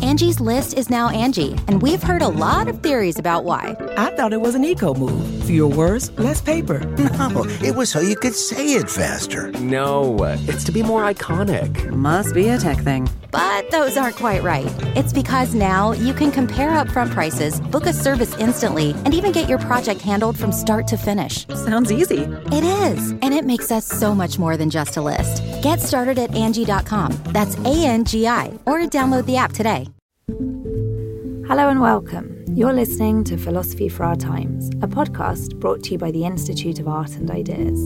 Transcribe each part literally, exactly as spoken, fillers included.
Angie's List is now Angie, and we've heard a lot of theories about why. I thought it was an eco move. Fewer words, less paper. No, it was so you could say it faster. No, it's to be more iconic. Must be a tech thing. But those aren't quite right. It's because now you can compare upfront prices, book a service instantly, and even get your project handled from start to finish. Sounds easy. It is, and it makes us so much more than just a list. Get started at Angie dot com. That's A N G I, or download the app today. Hello and welcome. You're listening to Philosophy for Our Times, a podcast brought to you by the Institute of Art and Ideas.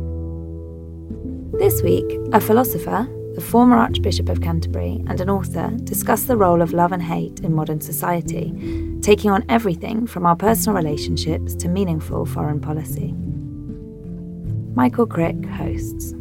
This week, a philosopher, the former Archbishop of Canterbury, and an author discuss the role of love and hate in modern society, taking on everything from our personal relationships to meaningful foreign policy. Michael Crick hosts.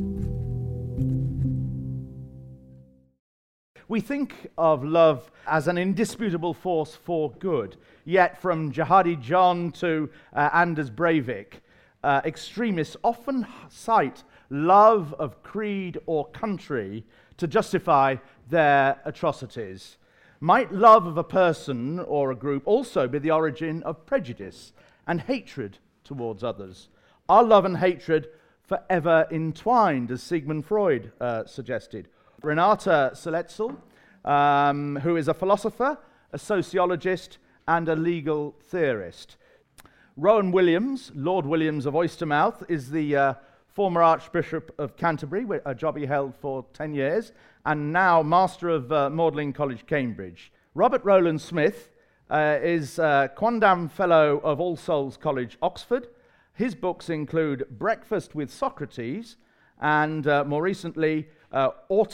We think of love as an indisputable force for good, yet from Jihadi John to uh, Anders Breivik, uh, extremists often cite love of creed or country to justify their atrocities. Might love of a person or a group also be the origin of prejudice and hatred towards others? Are love and hatred forever entwined, as Sigmund Freud uh, suggested? Renata Seletsel, um, who is a philosopher, a sociologist, and a legal theorist. Rowan Williams, Lord Williams of Oystermouth, is the uh, former Archbishop of Canterbury, a job he held for ten years, and now Master of uh, Magdalen College, Cambridge. Robert Rowland Smith uh, is uh, Quondam Fellow of All Souls College, Oxford. His books include Breakfast with Socrates and, uh, more recently, uh,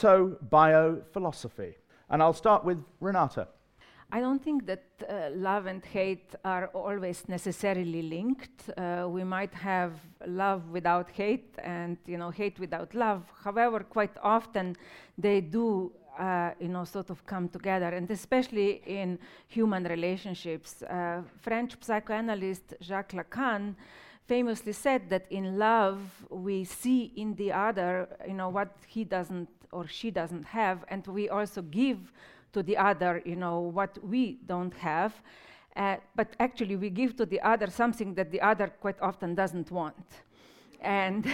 Autobiophilosophy. And I'll start with Renata. I don't think that uh, love and hate are always necessarily linked. Uh, we might have love without hate and, you know, hate without love. However, quite often they do, uh, you know, sort of come together, and especially in human relationships. Uh, French psychoanalyst Jacques Lacan famously said that in love we see in the other, you know, what he doesn't or she doesn't have, and we also give to the other, you know, what we don't have, uh, but actually we give to the other something that the other quite often doesn't want. And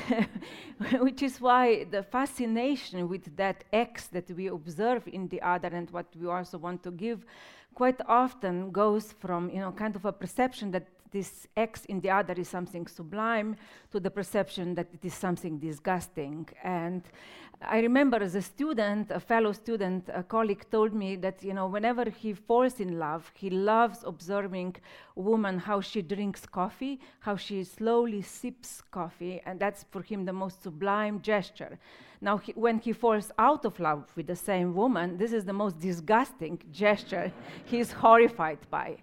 which is why the fascination with that X that we observe in the other and what we also want to give quite often goes from, you know, kind of a perception that this X in the other is something sublime to the perception that it is something disgusting. And I remember as a student, a fellow student, a colleague told me that, you know, whenever he falls in love, he loves observing a woman, how she drinks coffee, how she slowly sips coffee, and that's for him the most sublime gesture. Now, he, when he falls out of love with the same woman, this is the most disgusting gesture he's horrified by.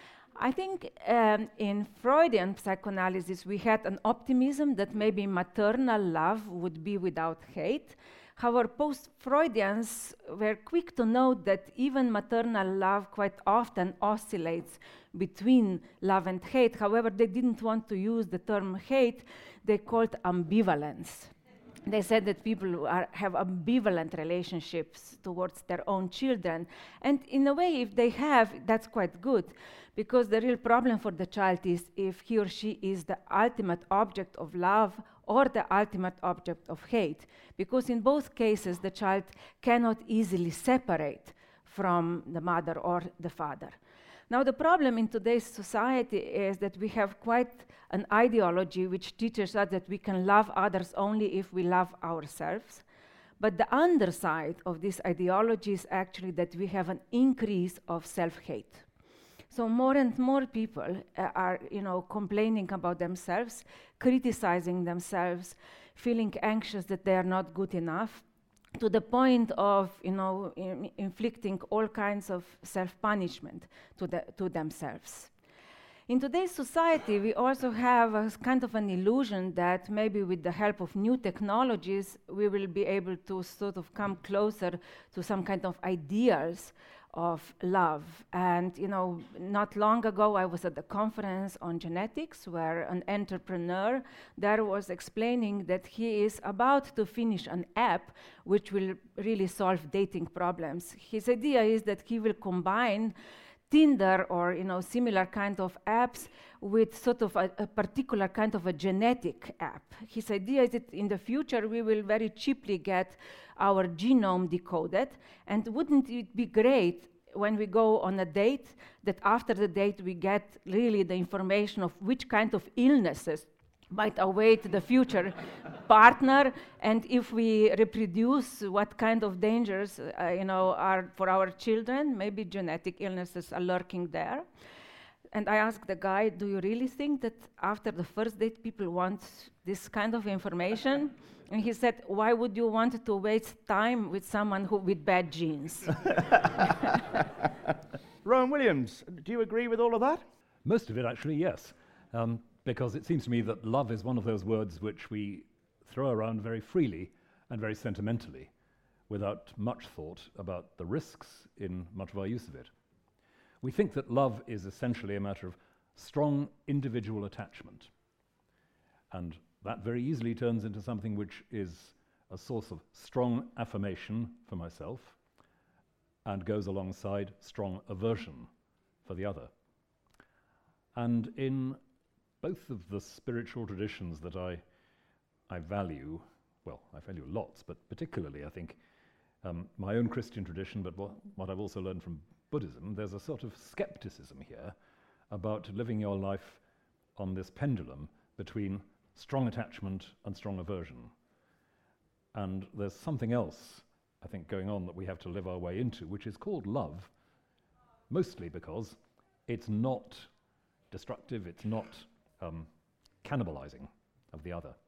I think um, in Freudian psychoanalysis, we had an optimism that maybe maternal love would be without hate. However, post-Freudians were quick to note that even maternal love quite often oscillates between love and hate. However, they didn't want to use the term hate, they called ambivalence. They said that people are, have ambivalent relationships towards their own children. And in a way, if they have, that's quite good, because the real problem for the child is if he or she is the ultimate object of love or the ultimate object of hate. Because in both cases, the child cannot easily separate from the mother or the father. Now, the problem in today's society is that we have quite an ideology which teaches us that we can love others only if we love ourselves. But the underside of this ideology is actually that we have an increase of self-hate. So more and more people uh, are, you know, complaining about themselves, criticizing themselves, feeling anxious that they are not good enough, to the point of, you know, in, inflicting all kinds of self-punishment to, the, to themselves. In today's society, we also have a kind of an illusion that maybe with the help of new technologies, we will be able to sort of come closer to some kind of ideals of love. And, you know, not long ago I was at the conference on genetics where an entrepreneur there was explaining that he is about to finish an app which will really solve dating problems. His idea is that he will combine Tinder or, you know, similar kind of apps with sort of a, a particular kind of a genetic app. His idea is that in the future we will very cheaply get our genome decoded, and wouldn't it be great when we go on a date that after the date we get really the information of which kind of illnesses might await the future partner, and if we reproduce, what kind of dangers uh, you know, are for our children. Maybe genetic illnesses are lurking there. And I asked the guy, do you really think that after the first date people want this kind of information? And he said, why would you want to waste time with someone who with bad genes? Rowan Williams, do you agree with all of that? Most of it, actually, yes. Um, because it seems to me that love is one of those words which we throw around very freely and very sentimentally, without much thought about the risks in much of our use of it. We think that love is essentially a matter of strong individual attachment, and that very easily turns into something which is a source of strong affirmation for myself and goes alongside strong aversion for the other. And in both of the spiritual traditions that I, I value, well, I value lots, but particularly I think um, my own Christian tradition, but what, what I've also learned from Buddhism, there's a sort of skepticism here about living your life on this pendulum between strong attachment and strong aversion. And there's something else, I think, going on that we have to live our way into, which is called love, mostly because it's not destructive, it's not um, cannibalizing of the other.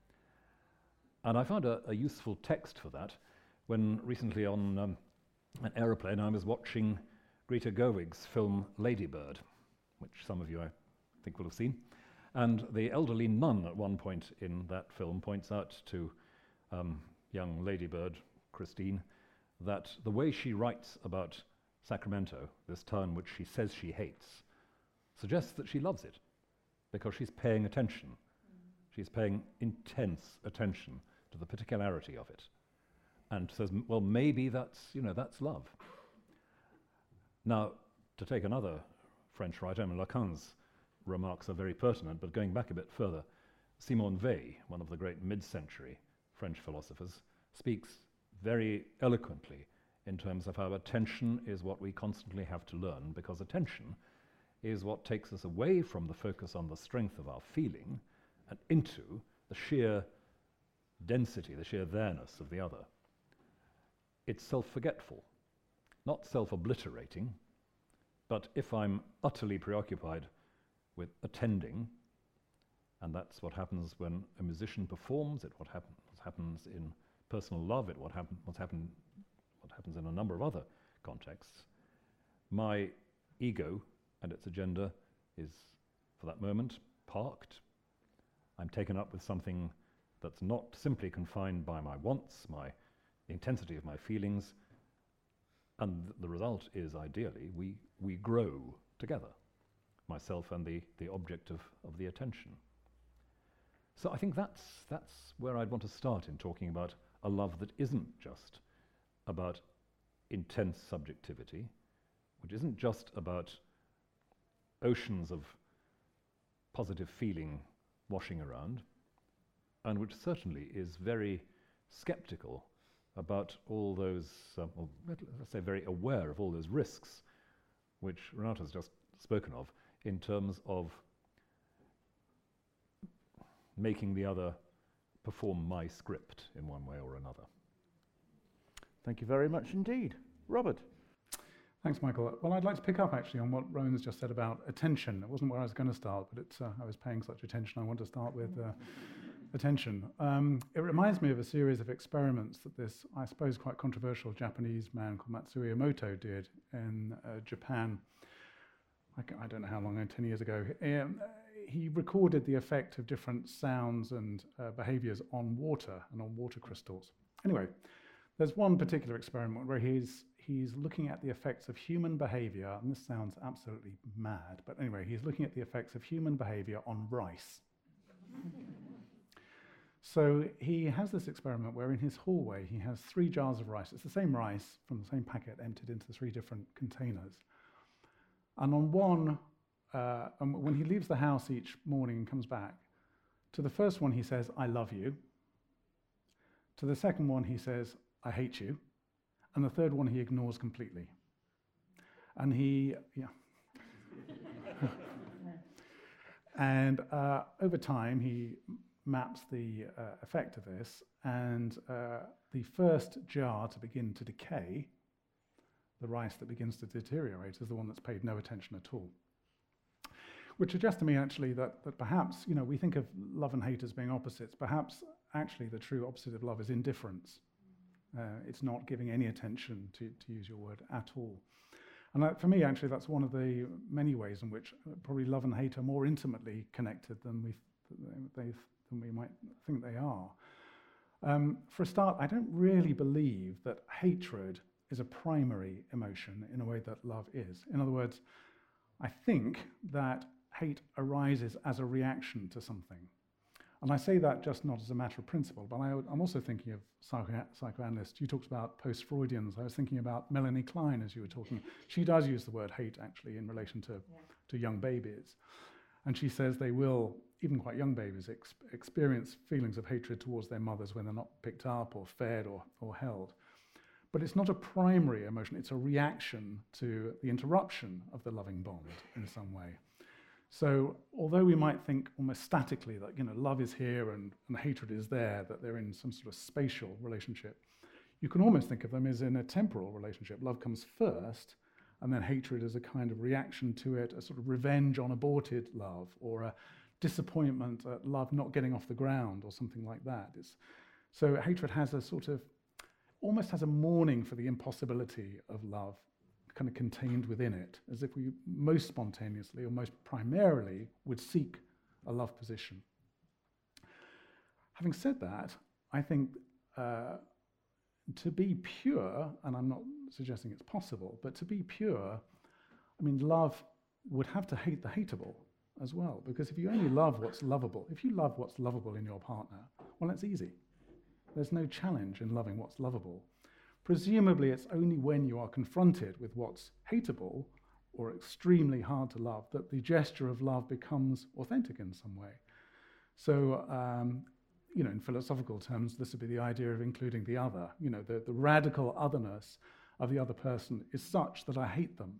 And I found a, a useful text for that when recently on um, an aeroplane I was watching Greta Gerwig's film Lady Bird, which some of you I think will have seen. And the elderly nun at one point in that film points out to um, young Lady Bird, Christine, that the way she writes about Sacramento, this town which she says she hates, suggests that she loves it because she's paying attention. Mm. She's paying intense attention to the particularity of it, and says, well, maybe that's, you know, that's love. Now, to take another French writer, I mean, Lacan's remarks are very pertinent, but going back a bit further, Simone Weil, one of the great mid-century French philosophers, speaks very eloquently in terms of how attention is what we constantly have to learn, because attention is what takes us away from the focus on the strength of our feeling and into the sheer density, the sheer there-ness of the other. It's self-forgetful, not self-obliterating, but if I'm utterly preoccupied with attending, and that's what happens when a musician performs, it what, happen, what happens in personal love, it what, happen, what's happen, what happens in a number of other contexts, my ego and its agenda is, for that moment, parked. I'm taken up with something that's not simply confined by my wants, my the intensity of my feelings, and th- the result is, ideally, we, we grow together, myself and the, the object of, of the attention. So I think that's, that's where I'd want to start in talking about a love that isn't just about intense subjectivity, which isn't just about oceans of positive feeling washing around, and which certainly is very skeptical about all those, um, or let's say very aware of all those risks which Renata's just spoken of in terms of making the other perform my script in one way or another. Thank you very much indeed. Robert. Thanks, Michael. Well, I'd like to pick up actually on what Rowan's just said about attention. It wasn't where I was going to start, but it's, uh, I was paying such attention, I want to start with uh, attention. Um, it reminds me of a series of experiments that this, I suppose, quite controversial Japanese man called Matsuo Emoto did in uh, Japan. I, c- I don't know how long, ten years ago. Um, he recorded the effect of different sounds and uh, behaviors on water and on water crystals. Anyway, There's one particular experiment where he's he's looking at the effects of human behavior, and this sounds absolutely mad, but anyway, he's looking at the effects of human behavior on rice. So he has this experiment where in his hallway he has three jars of rice. It's the same rice from the same packet emptied into three different containers. And on one, uh, and when he leaves the house each morning and comes back, to the first one he says, "I love you." To the second one he says, "I hate you." And the third one he ignores completely. And he, yeah. and uh, over time he maps the uh, effect of this, and uh, the first jar to begin to decay, the rice that begins to deteriorate, is the one that's paid no attention at all. Which suggests to me actually that, that perhaps, you know, we think of love and hate as being opposites. Perhaps actually the true opposite of love is indifference. Uh, it's not giving any attention, to, to use your word, at all. And that, for me, actually, that's one of the many ways in which probably love and hate are more intimately connected than we they, than we might think they are. Um, for a start, I don't really believe that hatred is a primary emotion in a way that love is. In other words, I think that hate arises as a reaction to something. And I say that just not as a matter of principle, but I, I'm also thinking of psycho- psychoanalysts. You talked about post-Freudians. I was thinking about Melanie Klein as you were talking. She does use the word hate, actually, in relation to, yeah. to young babies. And she says they will, even quite young babies, ex- experience feelings of hatred towards their mothers when they're not picked up or fed or, or held. But it's not a primary emotion. It's a reaction to the interruption of the loving bond in some way. So although we might think almost statically that, you know, love is here and, and hatred is there, that they're in some sort of spatial relationship, you can almost think of them as in a temporal relationship. Love comes first, and then hatred is a kind of reaction to it, a sort of revenge on aborted love, or a disappointment at love not getting off the ground, or something like that. It's, so hatred has a sort of, almost has a mourning for the impossibility of love kind of contained within it, as if we most spontaneously or most primarily would seek a love position. Having said that, I think uh, to be pure, and I'm not suggesting it's possible, but to be pure, I mean, love would have to hate the hateable as well, because if you only love what's lovable, if you love what's lovable in your partner, well, that's easy. There's no challenge in loving what's lovable. Presumably, it's only when you are confronted with what's hateable or extremely hard to love that the gesture of love becomes authentic in some way. So, um, you know, in philosophical terms, this would be the idea of including the other. You know, the, the radical otherness of the other person is such that I hate them.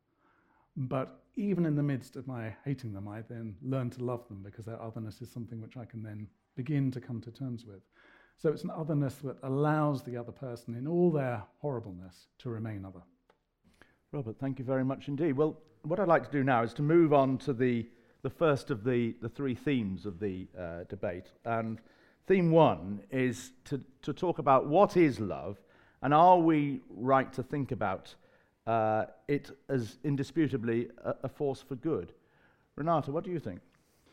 But even in the midst of my hating them, I then learn to love them because their otherness is something which I can then begin to come to terms with. So it's an otherness that allows the other person, in all their horribleness, to remain other. Robert, thank you very much indeed. Well, what I'd like to do now is to move on to the, the first of the, the three themes of the uh, debate. And theme one is to, to talk about what is love, and are we right to think about uh, it as indisputably a, a force for good? Renata, what do you think?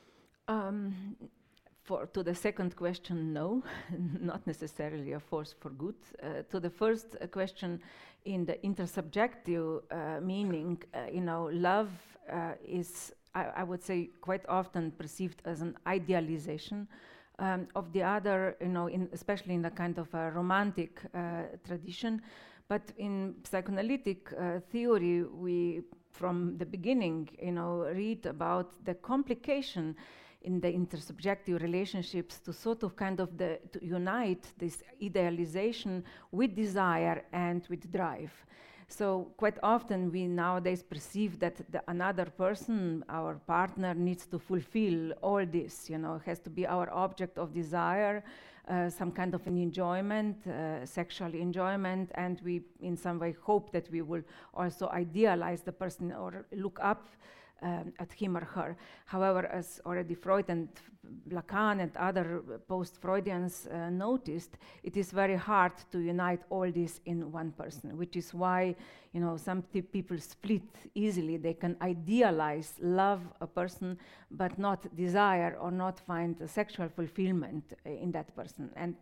Um, For, to the second question, no, not necessarily a force for good. Uh, to the first uh, question, in the intersubjective uh, meaning, uh, you know, love uh, is, I, I would say, quite often perceived as an idealization um, of the other, you know, in, especially in a kind of a romantic uh, tradition. But in psychoanalytic uh, theory, we, from the beginning, you know, read about the complication in the intersubjective relationships to sort of kind of the, to unite this idealization with desire and with drive. So quite often we nowadays perceive that the another person, our partner, needs to fulfill all this, you know, has to be our object of desire, uh, some kind of an enjoyment, uh, sexual enjoyment, and we in some way hope that we will also idealize the person or look up Um, at him or her. However, as already Freud and Lacan and other post-Freudians uh, noticed, it is very hard to unite all this in one person, which is why, you know, some t- people split easily. They can idealize, love a person, but not desire or not find a sexual fulfillment uh, in that person. And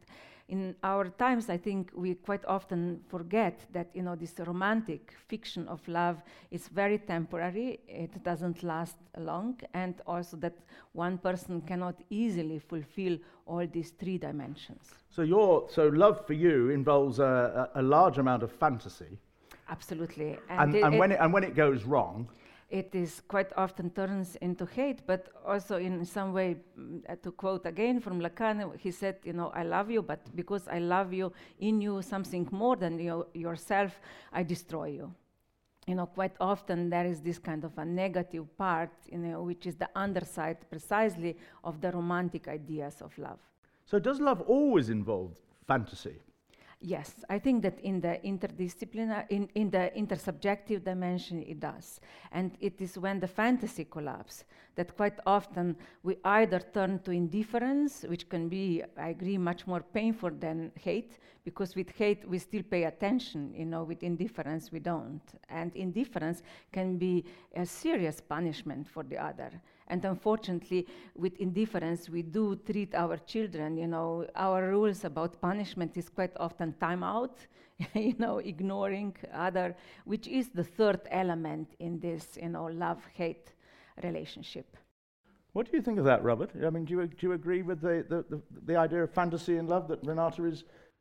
in our times, I think we quite often forget that, you know, this romantic fiction of love is very temporary. It doesn't last long, and also that one person cannot easily fulfill all these three dimensions. So your so love for you involves a, a, a large amount of fantasy. Absolutely. And, And, and, it, and it when it, and when it goes wrong, it is quite often turns into hate, but also in some way, mm, uh, to quote again from Lacan, he said, you know, I love you, but because I love you, in you something more than you yourself, I destroy you. You know, quite often there is this kind of a negative part, you know, which is the underside precisely of the romantic ideas of love. so does love always involve fantasy? Yes, I think that in the interdisciplinary, in, in the intersubjective dimension, it does. And it is when the fantasy collapses that quite often we either turn to indifference, which can be, I agree, much more painful than hate, because with hate we still pay attention, you know, with indifference we don't. And indifference can be a serious punishment for the other. And unfortunately, with indifference, we do treat our children, you know, our rules about punishment is quite often time out, you know, ignoring other, which is the third element in this, you know, love-hate relationship. What do you think of that, Robert? I mean, do you, do you agree with the, the, the, the idea of fantasy in love that Renata is?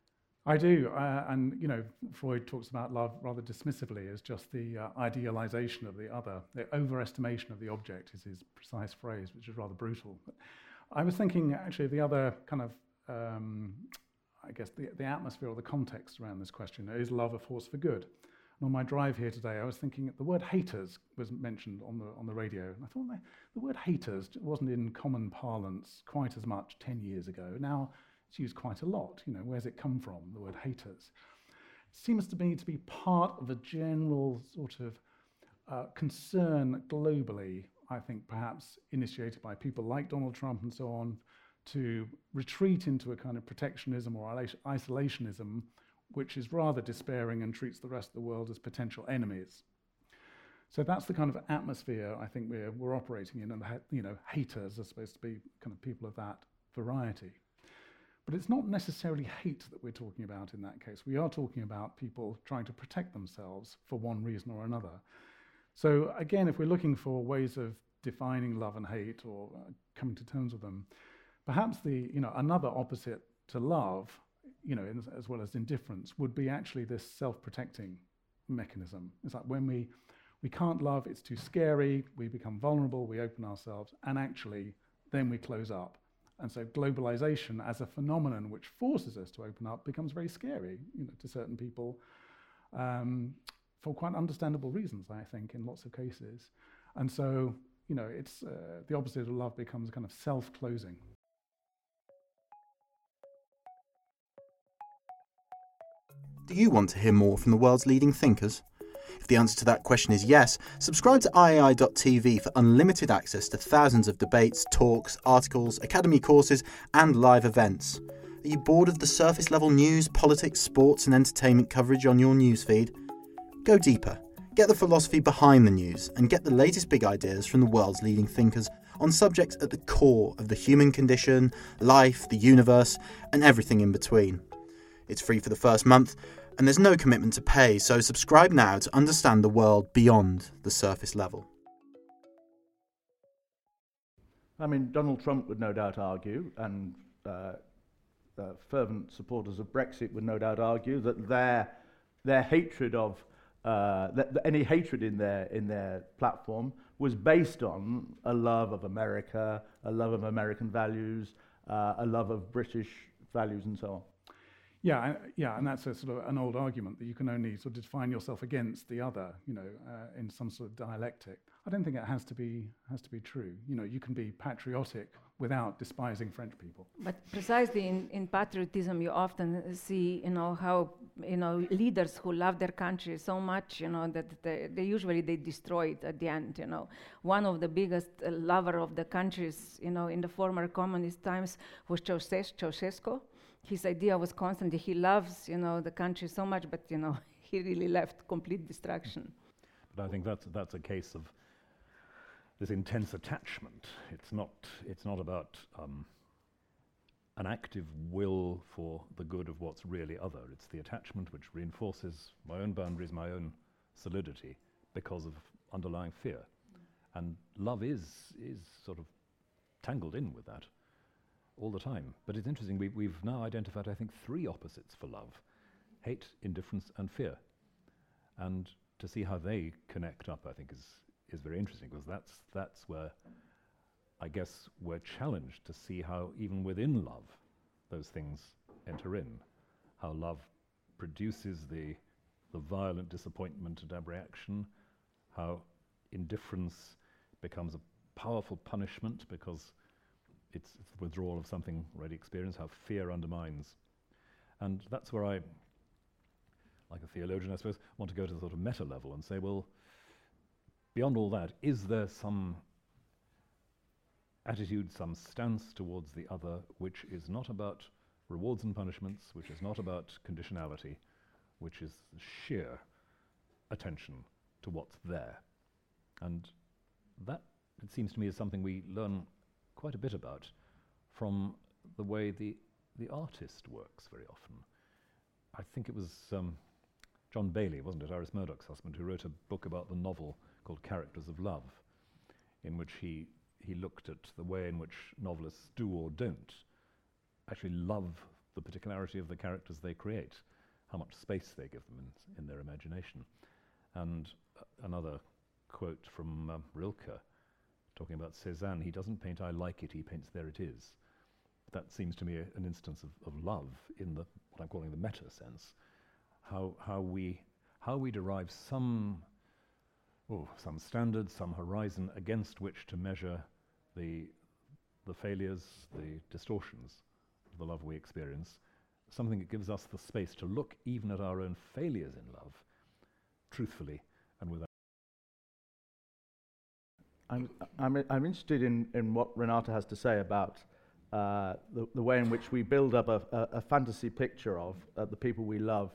I do, uh, and you know, Freud talks about love rather dismissively as just the uh, idealization of the other. The overestimation of the object is his precise phrase, which is rather brutal. But I was thinking actually of the other kind of, um, I guess, the, the atmosphere or the context around this question. Is love a force for good? And on my drive here today, I was thinking the word haters was mentioned on the on the radio, and I thought the, the word haters wasn't in common parlance quite as much ten years ago. Now it's used quite a lot. You know, where's it come from, the word haters? It seems to me to be part of a general sort of uh, concern globally, I think perhaps initiated by people like Donald Trump and so on, to retreat into a kind of protectionism or isolationism, which is rather despairing and treats the rest of the world as potential enemies. So that's the kind of atmosphere I think we're, we're operating in, and you know, haters are supposed to be kind of people of that variety. But it's not necessarily hate that we're talking about in that case. We are talking about people trying to protect themselves for one reason or another. So again, if we're looking for ways of defining love and hate or uh, coming to terms with them, perhaps the you know another opposite to love, you know, in, as well as indifference, would be actually this self-protecting mechanism. It's like when we we can't love, it's too scary, we become vulnerable, we open ourselves, and actually then we close up. And so globalization as a phenomenon which forces us to open up becomes very scary, you know, to certain people, um, for quite understandable reasons, I think, in lots of cases. And so, you know, it's uh, the opposite of love becomes kind of self-closing. Do you want to hear more from the world's leading thinkers? If the answer to that question is yes, subscribe to I A I dot T V for unlimited access to thousands of debates, talks, articles, academy courses, and live events. Are you bored of the surface level news, politics, sports, and entertainment coverage on your newsfeed? Go deeper. Get the philosophy behind the news and get the latest big ideas from the world's leading thinkers on subjects at the core of the human condition, life, the universe, and everything in between. It's free for the first month, and there's no commitment to pay, so subscribe now to understand the world beyond the surface level. I mean, Donald Trump would no doubt argue, and uh, uh, fervent supporters of Brexit would no doubt argue that their their hatred of uh, that, that any hatred in their in their platform was based on a love of America, a love of American values, uh, a love of British values, and so on. Yeah, I, yeah, and that's a sort of an old argument that you can only sort of define yourself against the other, you know, uh, in some sort of dialectic. I don't think it has to be has to be true. You know, you can be patriotic without despising French people. But precisely in, in patriotism, you often see, you know, how, you know, leaders who love their country so much, you know, that they, they usually they destroy it at the end, you know. One of the biggest uh, lover of the countries, you know, in the former communist times was Ceausescu. His idea was constantly, he loves, you know, the country so much, but, you know, he really left complete destruction. But I think that's that's a case of this intense attachment. It's not it's not about um, an active will for the good of what's really other. It's the attachment which reinforces my own boundaries, my own solidity, because of underlying fear. And love is is sort of tangled in with that all the time. But it's interesting, we, we've now identified, I think, three opposites for love: hate, indifference, and fear. And to see how they connect up, I think, is is very interesting, because that's that's where I guess we're challenged to see how even within love those things enter in, how love produces the the violent disappointment and abreaction, how indifference becomes a powerful punishment because it's, it's the withdrawal of something already experienced, how fear undermines. And that's where I, like a theologian, I suppose, want to go to the sort of meta level and say, well, beyond all that, is there some attitude, some stance towards the other which is not about rewards and punishments, which is not about conditionality, which is sheer attention to what's there? And that, it seems to me, is something we learn quite a bit about from the way the the artist works very often. I think it was um, John Bailey, wasn't it, Iris Murdoch's husband, who wrote a book about the novel called Characters of Love, in which he he looked at the way in which novelists do or don't actually love the particularity of the characters they create, how much space they give them in, in their imagination. And uh, another quote from uh, Rilke, talking about Cézanne: he doesn't paint I like it, he paints there it is. That seems to me a, an instance of, of love in the what I'm calling the meta sense, how how we how we derive some oh, some standard, some horizon against which to measure the the failures, the distortions of the love we experience, something that gives us the space to look even at our own failures in love truthfully and without. I'm, I'm, I'm interested in, in what Renata has to say about uh, the, the way in which we build up a, a, a fantasy picture of uh, the people we love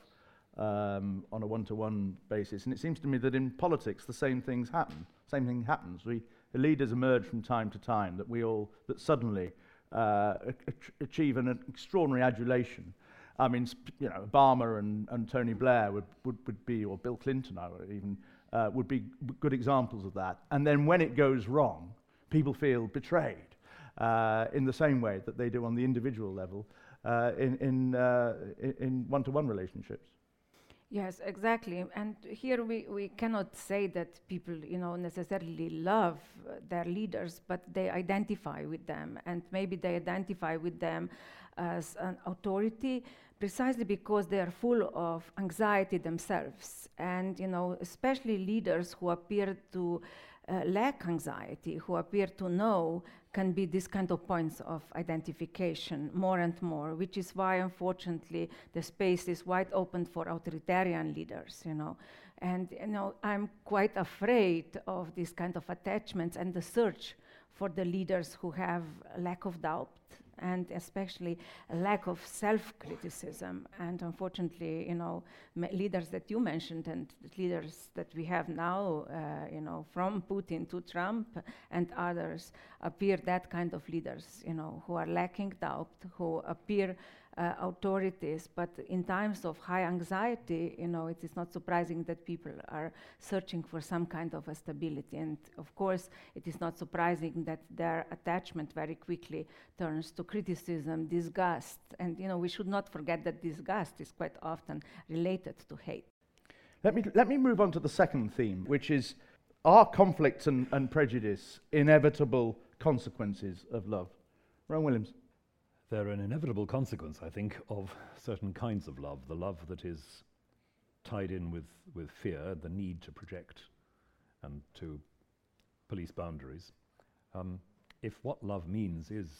um, on a one-to-one basis. And it seems to me that in politics the same things happen. Same thing happens. We, the leaders emerge from time to time that we all, that suddenly uh, achieve an extraordinary adulation. I mean, sp- you know, Obama and, and Tony Blair would, would, would be, or Bill Clinton, I would even, uh, would be g- good examples of that. And then when it goes wrong, people feel betrayed uh, in the same way that they do on the individual level uh, in, in, uh, in one-to-one relationships. Yes, exactly. And here we, we cannot say that people, you know, necessarily love uh, their leaders, but they identify with them. And maybe they identify with them as an authority precisely because they are full of anxiety themselves. And, you know, especially leaders who appear to uh, lack anxiety, who appear to know, can be this kind of points of identification more and more, which is why, unfortunately, the space is wide open for authoritarian leaders, you know. And, you know, I'm quite afraid of these kind of attachments and the search for the leaders who have a lack of doubt and especially a lack of self-criticism. And unfortunately, you know, ma- leaders that you mentioned and the leaders that we have now, uh, you know, from Putin to Trump and others, appear that kind of leaders, you know, who are lacking doubt, who appear uh, authorities, but in times of high anxiety, you know, it is not surprising that people are searching for some kind of a stability. And of course, it is not surprising that their attachment very quickly turns to criticism, disgust. And, you know, we should not forget that disgust is quite often related to hate. Let me, let me move on to the second theme, which is, are conflict and, and prejudice inevitable consequences of love? Rowan Williams. They're an inevitable consequence, I think, of certain kinds of love. The love that is tied in with, with fear, the need to project and to police boundaries. Um, if what love means is,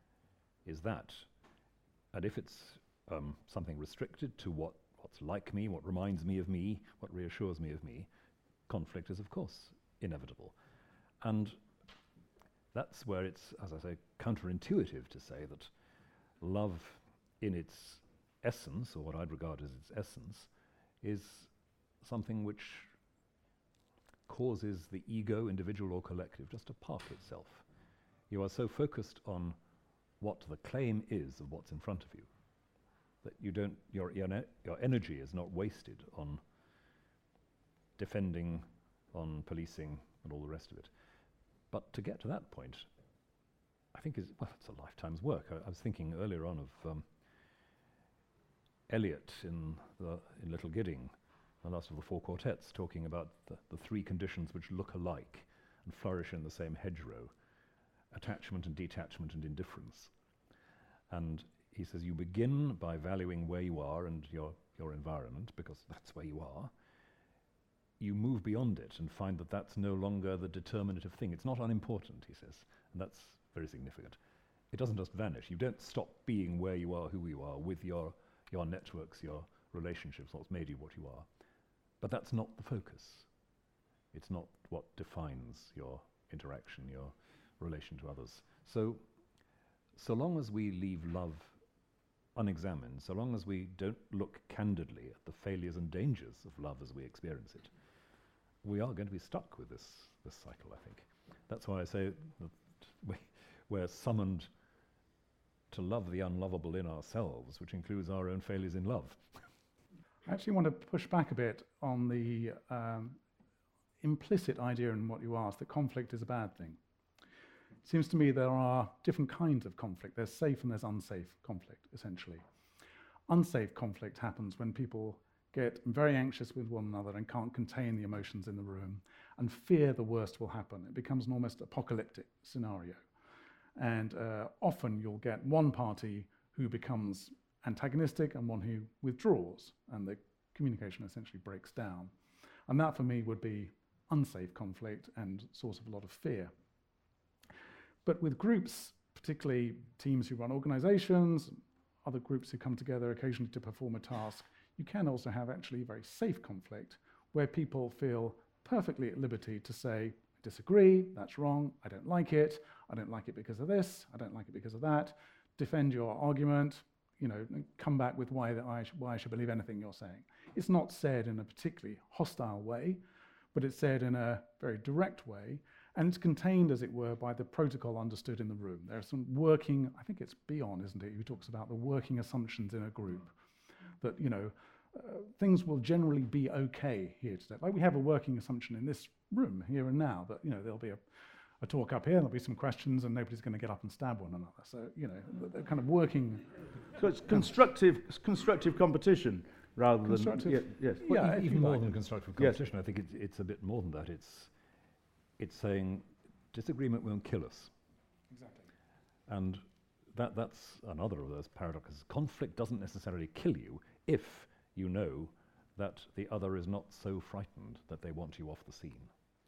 is that, and if it's um, something restricted to what, what's like me, what reminds me of me, what reassures me of me, conflict is, of course, inevitable. And that's where it's, as I say, counterintuitive to say that love in its essence, or what I'd regard as its essence, is something which causes the ego, individual or collective, just to park itself. You are so focused on what the claim is of what's in front of you. That you don't, your, your, ne- your energy is not wasted on defending, on policing, and all the rest of it. But to get to that point, I think is, well, it's a lifetime's work. I, I was thinking earlier on of um, Eliot in, the, in Little Gidding, the last of the four quartets, talking about the, the three conditions which look alike and flourish in the same hedgerow: attachment and detachment and indifference. And he says you begin by valuing where you are and your, your environment, because that's where you are. You move beyond it and find that that's no longer the determinative thing. It's not unimportant, he says, and that's very significant. It doesn't just vanish. You don't stop being where you are, who you are, with your, your networks, your relationships, what's made you what you are. But that's not the focus. It's not what defines your interaction, your relation to others. So, so long as we leave love unexamined, so long as we don't look candidly at the failures and dangers of love as we experience it, we are going to be stuck with this, this cycle, I think. That's why I say that we, we're summoned to love the unlovable in ourselves, which includes our own failures in love. I actually want to push back a bit on the um, implicit idea in what you asked, that conflict is a bad thing. It seems to me there are different kinds of conflict. There's safe and there's unsafe conflict, essentially. Unsafe conflict happens when people get very anxious with one another and can't contain the emotions in the room and fear the worst will happen. It becomes an almost apocalyptic scenario. And uh, often you'll get one party who becomes antagonistic and one who withdraws, and the communication essentially breaks down. And that, for me, would be unsafe conflict and source of a lot of fear. But with groups, particularly teams who run organizations, other groups who come together occasionally to perform a task, you can also have actually very safe conflict where people feel perfectly at liberty to say, I disagree, that's wrong, I don't like it, I don't like it because of this, I don't like it because of that, defend your argument, you know, come back with why, that I, sh- why I should believe anything you're saying. It's not said in a particularly hostile way, but it's said in a very direct way, and it's contained, as it were, by the protocol understood in the room. There's some working, I think it's Bion, isn't it, who talks about the working assumptions in a group, that, you know, uh, things will generally be okay here today. Like we have a working assumption in this room, here and now, that, you know, there'll be a, a talk up here, there'll be some questions, and nobody's going to get up and stab one another. So, you know, they're kind of working. So it's constructive, constructive competition rather constructive, than yeah, yes. Well, yeah, e- even more like than it. constructive competition, yes. I think it's, it's a bit more than that. It's it's saying disagreement won't kill us. Exactly. And that that's another of those paradoxes. Conflict doesn't necessarily kill you if you know that the other is not so frightened that they want you off the scene.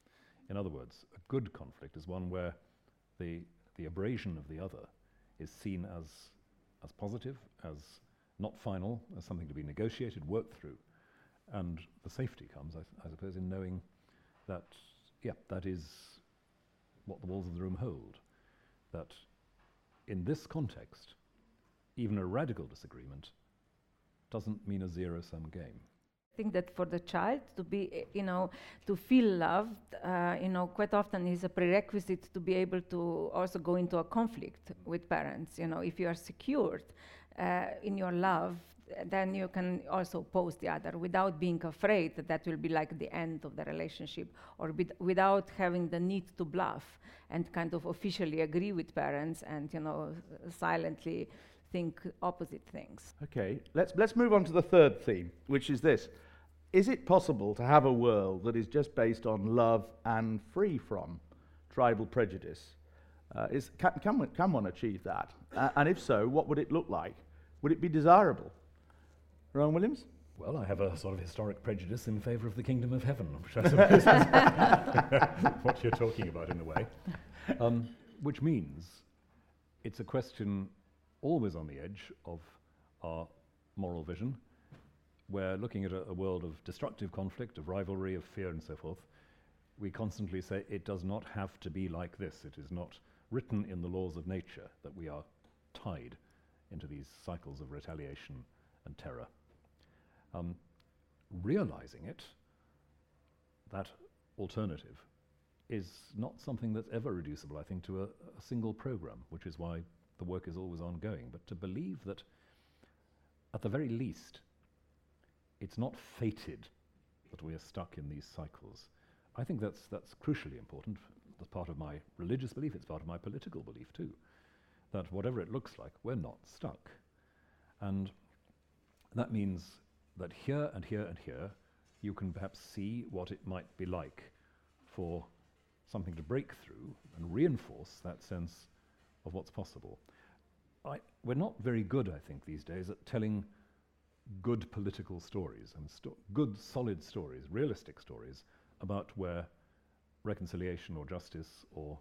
In other words, a good conflict is one where the the abrasion of the other is seen as as positive, as not final, as something to be negotiated, worked through. And the safety comes, I, I suppose, in knowing that, yeah, that is what the walls of the room hold. That in this context, even a radical disagreement doesn't mean a zero-sum game. I think that for the child to be, you know, to feel loved, uh, you know, quite often is a prerequisite to be able to also go into a conflict with parents. You know, if you are secured uh, in your love, then you can also oppose the other without being afraid that that will be like the end of the relationship, or with, without having the need to bluff and kind of officially agree with parents and, you know, silently think opposite things. Okay, let's let's move on to the third theme, which is this. Is it possible to have a world that is just based on love and free from tribal prejudice? Uh, is, can, can, one, can one achieve that? Uh, and if so, what would it look like? Would it be desirable? Rowan Williams? Well, I have a sort of historic prejudice in favour of the kingdom of heaven, which I suppose is what you're talking about in a way. Um, which means it's a question always on the edge of our moral vision. We're looking at a, a world of destructive conflict, of rivalry, of fear, and so forth. We constantly say it does not have to be like this. It is not written in the laws of nature that we are tied into these cycles of retaliation and terror. Um, realizing it, that alternative, is not something that's ever reducible, I think, to a, a single program, which is why the work is always ongoing, but to believe that, at the very least, it's not fated that we are stuck in these cycles. I think that's that's crucially important. As part of my religious belief, it's part of my political belief too, that whatever it looks like, we're not stuck. And that means that here and here and here, you can perhaps see what it might be like for something to break through and reinforce that sense of what's possible. I, we're not very good, I think, these days at telling good political stories, and sto- good, solid stories, realistic stories, about where reconciliation or justice or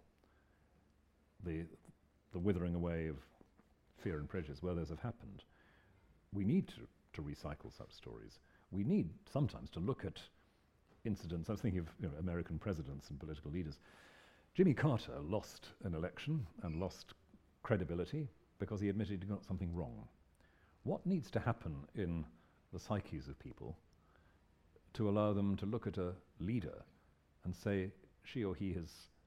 the, the withering away of fear and prejudice, where those have happened. We need to, to recycle such stories. We need sometimes to look at incidents. I was thinking of you know, American presidents and political leaders. Jimmy Carter lost an election and lost credibility because he admitted he got something wrong. What needs to happen in the psyches of people to allow them to look at a leader and say she or he has,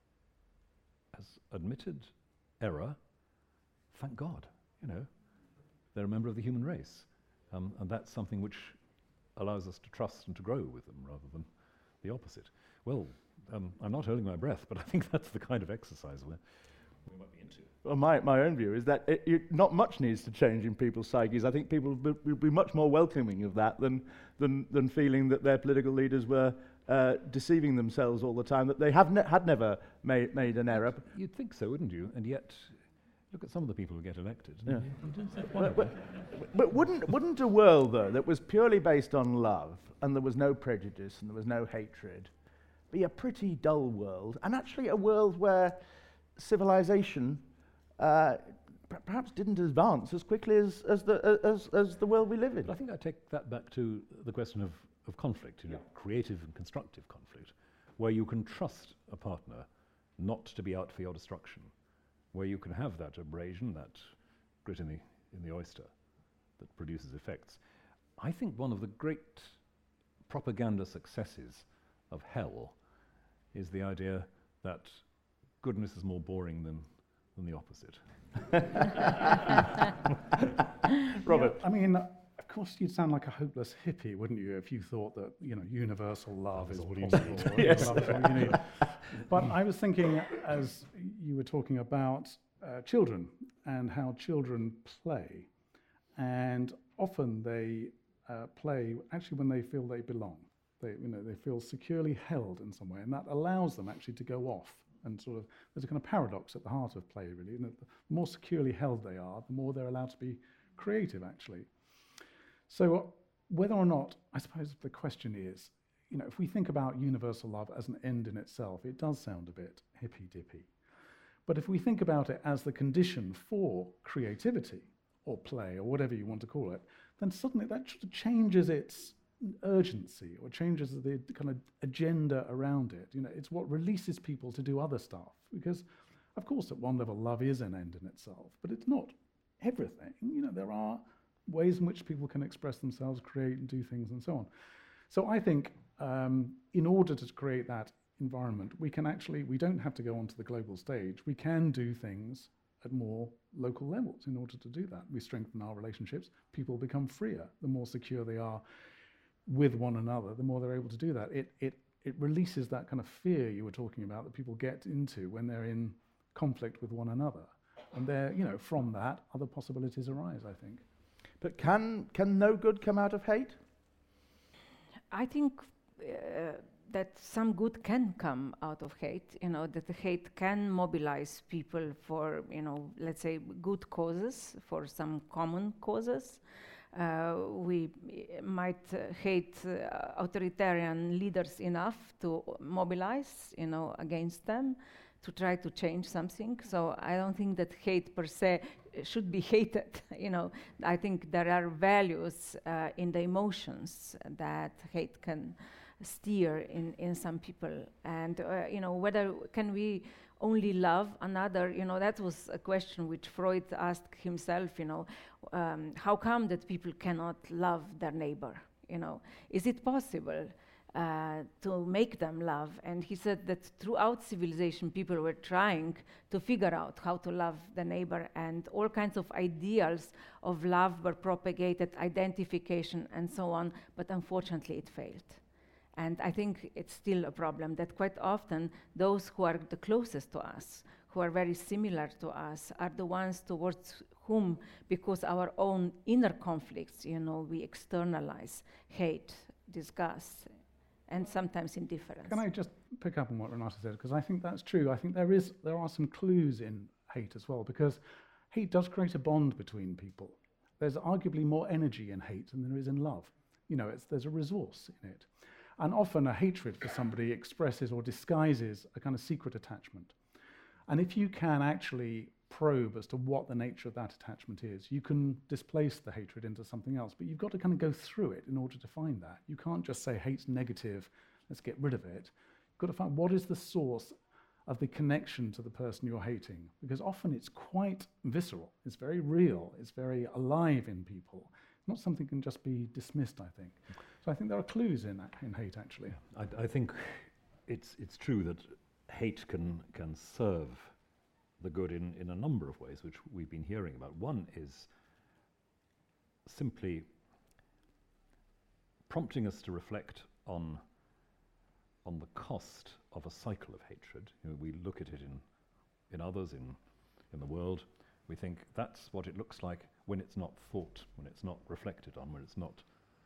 has admitted error? Thank God, you know, they're a member of the human race. Um, and that's something which allows us to trust and to grow with them rather than the opposite. Well, um, I'm not holding my breath, but I think that's the kind of exercise we're, we might be into. Well, my, my own view is that it, it, not much needs to change in people's psyches. I think people will be, be much more welcoming of that than, than, than feeling that their political leaders were uh, deceiving themselves all the time, that they have ne- had never made, made an error. You'd think so, wouldn't you? And yet, look at some of the people who get elected. Yeah. You, you do say but, but, but wouldn't, wouldn't a world, though, that was purely based on love, and there was no prejudice, and there was no hatred, be a pretty dull world, and actually a world where civilization uh, p- perhaps didn't advance as quickly as, as, the, uh, as, as the world we live in? But I think I take that back to the question of, of conflict, you know, creative and constructive conflict, where you can trust a partner not to be out for your destruction, where you can have that abrasion, that grit in the, in the oyster that produces effects. I think one of the great propaganda successes of hell is the idea that goodness is more boring than, than the opposite. Robert? Yeah, I mean, of course you'd sound like a hopeless hippie, wouldn't you, if you thought that, you know, universal love, love is all possible. You yes. Love is all you need. But I was thinking, as you were talking about uh, children and how children play, and often they uh, play actually when they feel they belong. They, you know, they feel securely held in some way, and that allows them actually to go off. And sort of, there's a kind of paradox at the heart of play, really. And the more securely held they are, the more they're allowed to be creative, actually. So, uh, whether or not, I suppose the question is, you know, if we think about universal love as an end in itself, it does sound a bit hippy-dippy. But if we think about it as the condition for creativity, or play, or whatever you want to call it, then suddenly that sort of changes its urgency, or changes the kind of agenda around it. You know, it's what releases people to do other stuff. Because, of course, at one level, love is an end in itself, but it's not everything. You know, there are ways in which people can express themselves, create and do things, and so on. So I think um, in order to create that environment, we can actually, we don't have to go onto the global stage. We can do things at more local levels in order to do that. We strengthen our relationships. People become freer. The more secure they are with one another, the more they're able to do that. It, it, it releases that kind of fear you were talking about that people get into when they're in conflict with one another. And there, you know, from that, other possibilities arise, I think. But can, can no good come out of hate? I think uh, that some good can come out of hate, you know, that the hate can mobilize people for, you know, let's say good causes, for some common causes. Uh, we might uh, hate uh, authoritarian leaders enough to mobilize, you know, against them, to try to change something. So I don't think that hate per se should be hated. You know, I think there are values uh, in the emotions that hate can steer in, in some people. And, uh, you know, whether can we only love another, you know, that was a question which Freud asked himself, you know, um, how come that people cannot love their neighbor, you know? Is it possible? uh, to make them love. And he said that throughout civilization, people were trying to figure out how to love the neighbor, and all kinds of ideals of love were propagated, identification, and so on, but unfortunately it failed. And I think it's still a problem that quite often those who are the closest to us, who are very similar to us, are the ones towards whom, because our own inner conflicts, you know, we externalize hate, disgust, and sometimes indifference. Can I just pick up on what Renata said? Because I think that's true. I think there is there are some clues in hate as well, because hate does create a bond between people. There's arguably more energy in hate than there is in love. You know, it's, there's a resource in it. And often a hatred for somebody expresses or disguises a kind of secret attachment. And if you can actually probe as to what the nature of that attachment is, you can displace the hatred into something else. But you've got to kind of go through it in order to find that. You can't just say hate's negative, let's get rid of it. You've got to find what is the source of the connection to the person you're hating. Because often it's quite visceral, it's very real, it's very alive in people. Not something that can just be dismissed, I think. So I think there are clues in in hate, actually. I, I think it's it's true that hate can can serve the good in, in a number of ways, which we've been hearing about. One is simply prompting us to reflect on on the cost of a cycle of hatred. You know, we look at it in in others, in in the world. We think that's what it looks like when it's not thought, when it's not reflected on, when it's not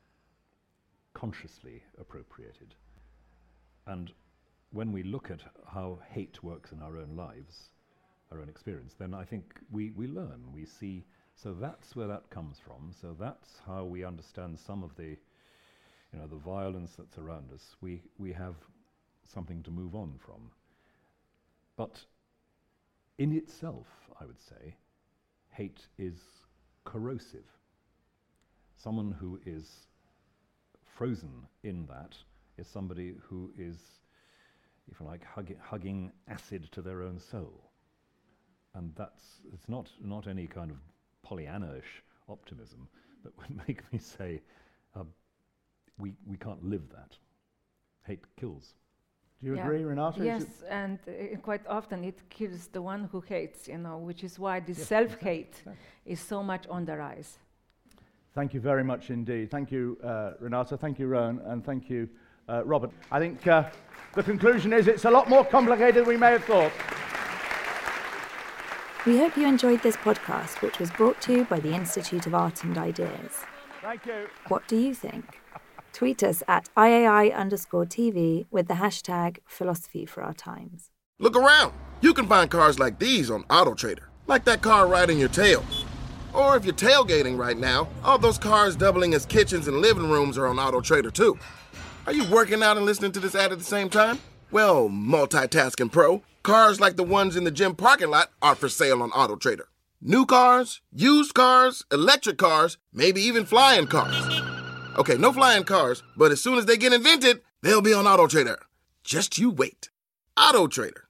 consciously appropriated. And when we look at how hate works in our own lives, our own experience, then I think we, we learn, we see, so that's where that comes from, so that's how we understand some of the, you know, the violence that's around us. We, we have something to move on from. But in itself, I would say, hate is corrosive. Someone who is frozen in that is somebody who is, if you like, hug- hugging acid to their own soul. And that's, it's not, not any kind of Pollyanna-ish optimism that would make me say, uh, we, we can't live that. Hate kills. Do you yeah. agree, Renata? Yes, and uh, quite often it kills the one who hates, you know, which is why this yes, self-hate exactly. is so much on the rise. Thank you very much indeed. Thank you, uh, Renata. Thank you, Rowan. And thank you, uh, Robert. I think uh, the conclusion is it's a lot more complicated than we may have thought. We hope you enjoyed this podcast, which was brought to you by the Institute of Art and Ideas. Thank you. What do you think? Tweet us at I A I underscore TV with the hashtag philosophy for our times. Look around. You can find cars like these on AutoTrader, like that car riding your tail. Or if you're tailgating right now, all those cars doubling as kitchens and living rooms are on AutoTrader too. Are you working out and listening to this ad at the same time? Well, multitasking pro, cars like the ones in the gym parking lot are for sale on AutoTrader. New cars, used cars, electric cars, maybe even flying cars. Okay, no flying cars, but as soon as they get invented, they'll be on AutoTrader. Just you wait. AutoTrader.